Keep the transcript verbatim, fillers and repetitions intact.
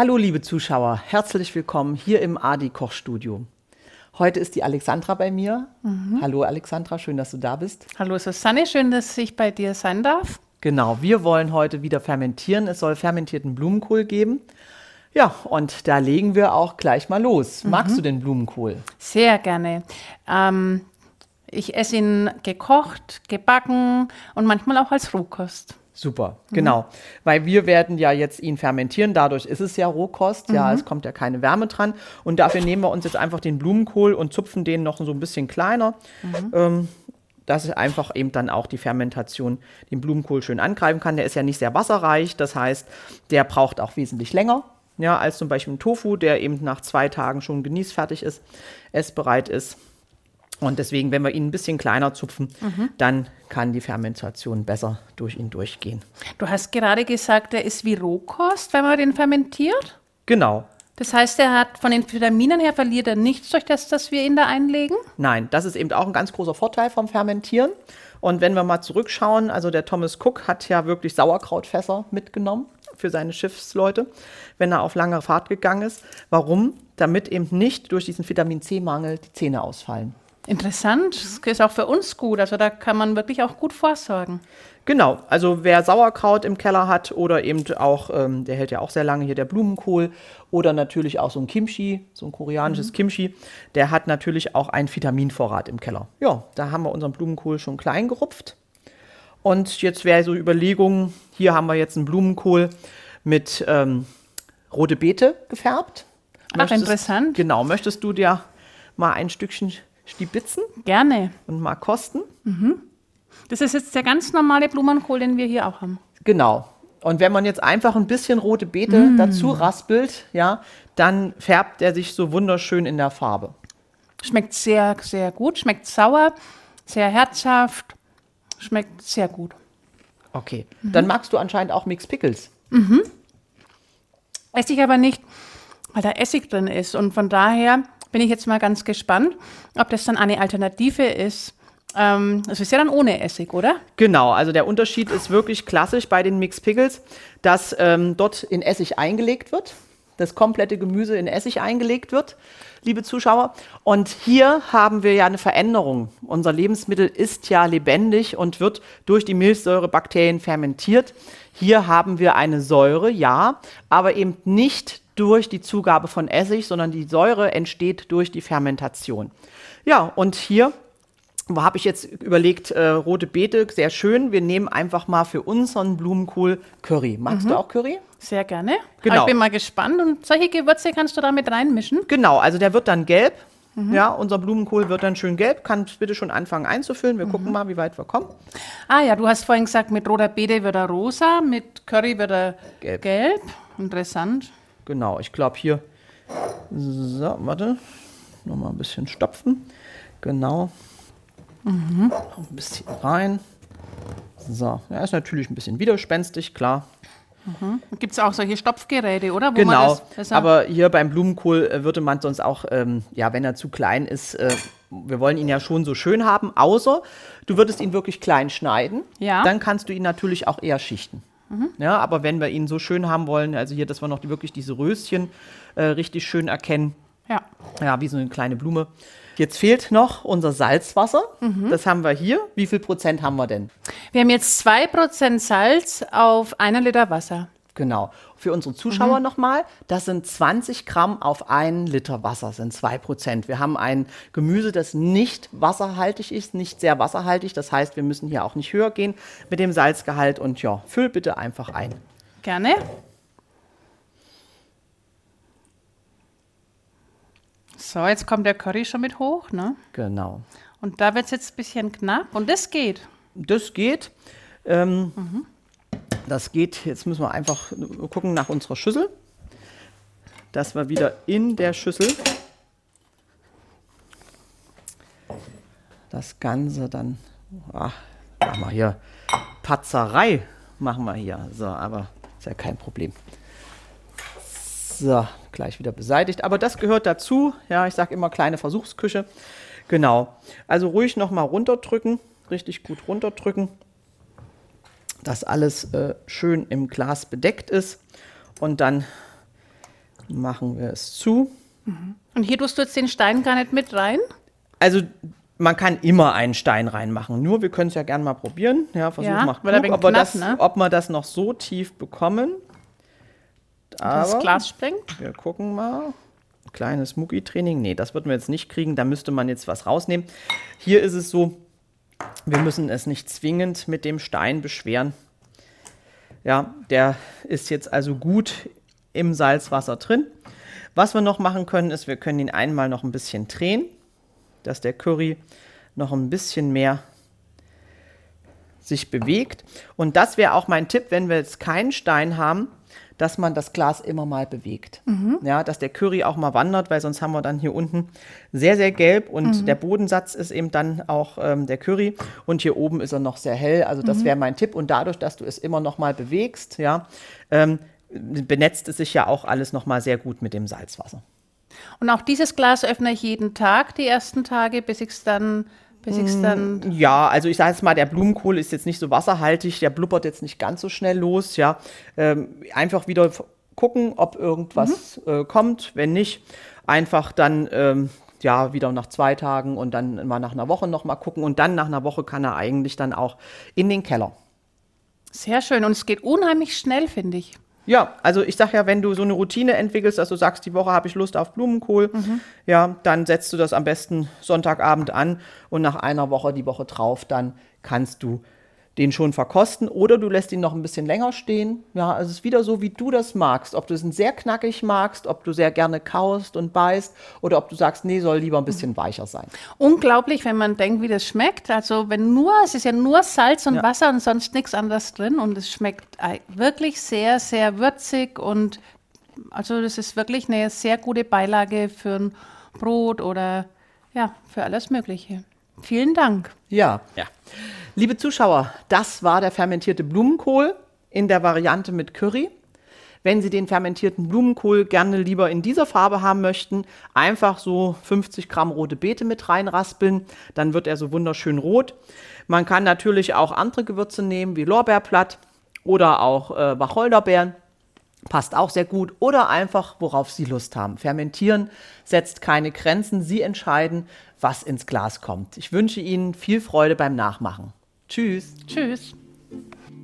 Hallo liebe Zuschauer, herzlich willkommen hier im Adi-Kochstudio. Heute ist die Alexandra bei mir. Mhm. Hallo Alexandra, schön, dass du da bist. Hallo Susanne, schön, dass ich bei dir sein darf. Genau, wir wollen heute wieder fermentieren. Es soll fermentierten Blumenkohl geben. Ja, und da legen wir auch gleich mal los. Mhm. Magst du den Blumenkohl? Sehr gerne. Ähm, ich esse ihn gekocht, gebacken und manchmal auch als Rohkost. Super, mhm. genau. Weil wir werden ja jetzt ihn fermentieren, dadurch ist es ja Rohkost, mhm. ja, es kommt ja keine Wärme dran. Und dafür nehmen wir uns jetzt einfach den Blumenkohl und zupfen den noch so ein bisschen kleiner. Mhm. Ähm, dass einfach eben dann auch die Fermentation den Blumenkohl schön angreifen kann. Der ist ja nicht sehr wasserreich, das heißt, der braucht auch wesentlich länger, ja, als zum Beispiel ein Tofu, der eben nach zwei Tagen schon genießfertig ist, essbereit ist. Und deswegen, wenn wir ihn ein bisschen kleiner zupfen, mhm. dann kann die Fermentation besser durch ihn durchgehen. Du hast gerade gesagt, der ist wie Rohkost, wenn man den fermentiert? Genau. Das heißt, er hat von den Vitaminen her verliert er nichts durch das, dass wir ihn da einlegen? Nein, das ist eben auch ein ganz großer Vorteil vom Fermentieren. Und wenn wir mal zurückschauen, also der Thomas Cook hat ja wirklich Sauerkrautfässer mitgenommen für seine Schiffsleute, wenn er auf lange Fahrt gegangen ist. Warum? Damit eben nicht durch diesen Vitamin-C-Mangel die Zähne ausfallen. Interessant, das ist auch für uns gut, also da kann man wirklich auch gut vorsorgen. Genau, also wer Sauerkraut im Keller hat oder eben auch, ähm, der hält ja auch sehr lange hier der Blumenkohl oder natürlich auch so ein Kimchi, so ein koreanisches mhm. Kimchi, der hat natürlich auch einen Vitaminvorrat im Keller. Ja, da haben wir unseren Blumenkohl schon klein gerupft. Und jetzt wäre so Überlegung, hier haben wir jetzt einen Blumenkohl mit ähm, rote Beete gefärbt. Ach, möchtest, interessant. Genau, möchtest du dir mal ein Stückchen stibitzen? Gerne. Und mal kosten? Mhm. Das ist jetzt der ganz normale Blumenkohl, den wir hier auch haben. Genau. Und wenn man jetzt einfach ein bisschen rote Beete mm. dazu raspelt, ja, dann färbt er sich so wunderschön in der Farbe. Schmeckt sehr, sehr gut. Schmeckt sauer, sehr herzhaft. Schmeckt sehr gut. Okay. Mhm. Dann magst du anscheinend auch Mixed Pickles. Mhm. Esse ich aber nicht, weil da Essig drin ist. Und von daher bin ich jetzt mal ganz gespannt, ob das dann eine Alternative ist. Ähm, es ist ja dann ohne Essig, oder? Genau, also der Unterschied ist wirklich klassisch bei den Mixed Pickles, dass ähm, dort in Essig eingelegt wird, das komplette Gemüse in Essig eingelegt wird, liebe Zuschauer. Und hier haben wir ja eine Veränderung. Unser Lebensmittel ist ja lebendig und wird durch die Milchsäurebakterien fermentiert. Hier haben wir eine Säure, ja, aber eben nicht durch die Zugabe von Essig, sondern die Säure entsteht durch die Fermentation. Ja, und hier habe ich jetzt überlegt, äh, rote Beete, sehr schön. Wir nehmen einfach mal für unseren Blumenkohl Curry. Magst mhm. du auch Curry? Sehr gerne. Genau. Aber ich bin mal gespannt. Und solche Gewürze kannst du da mit reinmischen? Genau, also der wird dann gelb. Mhm. Ja, unser Blumenkohl wird dann schön gelb. Kannst bitte schon anfangen einzufüllen. Wir mhm. gucken mal, wie weit wir kommen. Ah ja, du hast vorhin gesagt, mit roter Beete wird er rosa, mit Curry wird er gelb. gelb. Interessant. Genau, ich glaube hier, so, warte, nochmal ein bisschen stopfen. Genau. Mhm. Noch ein bisschen rein. So, er ist natürlich ein bisschen widerspenstig, klar. Mhm. Gibt es auch solche Stopfgeräte, oder? Wo genau, man das aber hier beim Blumenkohl äh, würde man sonst auch, ähm, ja, wenn er zu klein ist, äh, wir wollen ihn ja schon so schön haben, außer du würdest ihn wirklich klein schneiden, ja. Dann kannst du ihn natürlich auch eher schichten. Mhm. Ja, aber wenn wir ihn so schön haben wollen, also hier, dass wir noch die, wirklich diese Röschen äh, richtig schön erkennen, ja. Ja, wie so eine kleine Blume. Jetzt fehlt noch unser Salzwasser. Mhm. Das haben wir hier. Wie viel Prozent haben wir denn? Wir haben jetzt zwei Prozent Salz auf einen Liter Wasser. Genau. Für unsere Zuschauer mhm. nochmal, das sind zwanzig Gramm auf einen Liter Wasser, sind zwei Prozent. Wir haben ein Gemüse, das nicht wasserhaltig ist, nicht sehr wasserhaltig. Das heißt, wir müssen hier auch nicht höher gehen mit dem Salzgehalt. Und ja, füll bitte einfach ein. Gerne. So, jetzt kommt der Curry schon mit hoch, ne? Genau. Und da wird es jetzt ein bisschen knapp und das geht. Das geht. Ähm, mhm. Das geht, jetzt müssen wir einfach gucken nach unserer Schüssel, dass wir wieder in der Schüssel das Ganze dann, ach, machen wir hier, Patzerei machen wir hier, so, aber ist ja kein Problem. So, gleich wieder beseitigt, aber das gehört dazu, ja, ich sage immer kleine Versuchsküche, genau, also ruhig nochmal runterdrücken, richtig gut runterdrücken, dass alles äh, schön im Glas bedeckt ist und dann Machen wir es zu. Und hier tust du jetzt den Stein gar nicht mit rein? Also man kann immer einen Stein reinmachen. Nur wir können es ja gerne mal probieren. Ja, Versuch Ja, macht weil er klug, wegen ob, wir knapp, das, ne? ob wir das noch so tief bekommen. Das Aber Glas sprengt? wir gucken mal. Kleines Mucki-Training. Nee, das würden wir jetzt nicht kriegen. Da müsste man jetzt was rausnehmen. Hier ist es so, wir müssen es nicht zwingend mit dem Stein beschweren. Ja, der ist jetzt also gut im Salzwasser drin. Was wir noch machen können, ist, wir können ihn einmal noch ein bisschen drehen, dass der Curry noch ein bisschen mehr sich bewegt. Und das wäre auch mein Tipp, wenn wir jetzt keinen Stein haben, dass man das Glas immer mal bewegt. Mhm. Ja, dass der Curry auch mal wandert, weil sonst haben wir dann hier unten sehr, sehr gelb und mhm. der Bodensatz ist eben dann auch ähm, der Curry und hier oben ist er noch sehr hell. Also das mhm. wäre mein Tipp und dadurch, dass du es immer noch mal bewegst, ja, ähm, benetzt es sich ja auch alles noch mal sehr gut mit dem Salzwasser. Und auch dieses Glas öffne ich jeden Tag, die ersten Tage, bis ich es dann... Bis ich's dann ja, also ich sage jetzt mal, der Blumenkohl ist jetzt nicht so wasserhaltig, der blubbert jetzt nicht ganz so schnell los. Ja, ähm, einfach wieder gucken, ob irgendwas mhm. äh, kommt. Wenn nicht, einfach dann ähm, ja wieder nach zwei Tagen und dann mal nach einer Woche noch mal gucken. Und dann nach einer Woche kann er eigentlich dann auch in den Keller. Sehr schön und es geht unheimlich schnell, finde ich. Ja, also ich sag ja, wenn du so eine Routine entwickelst, dass du sagst, die Woche habe ich Lust auf Blumenkohl, mhm. ja, dann setzt du das am besten Sonntagabend an und nach einer Woche, die Woche drauf, dann kannst du den schon verkosten oder du lässt ihn noch ein bisschen länger stehen. Ja, also es ist wieder so, wie du das magst. Ob du es sehr knackig magst, ob du sehr gerne kaust und beißt oder ob du sagst, nee, soll lieber ein bisschen mhm. weicher sein. Unglaublich, wenn man denkt, wie das schmeckt. Also wenn nur, es ist ja nur Salz und ja. Wasser und sonst nichts anderes drin und es schmeckt wirklich sehr, sehr würzig und also das ist wirklich eine sehr gute Beilage für ein Brot oder ja, für alles Mögliche. Vielen Dank. Ja, ja. Liebe Zuschauer, das war der fermentierte Blumenkohl in der Variante mit Curry. Wenn Sie den fermentierten Blumenkohl gerne lieber in dieser Farbe haben möchten, einfach so fünfzig Gramm rote Beete mit reinraspeln, dann wird er so wunderschön rot. Man kann natürlich auch andere Gewürze nehmen, wie Lorbeerblatt oder auch äh, Wacholderbeeren. Passt auch sehr gut. Oder einfach, worauf Sie Lust haben. Fermentieren setzt keine Grenzen. Sie entscheiden, was ins Glas kommt. Ich wünsche Ihnen viel Freude beim Nachmachen. Tschüss. Tschüss.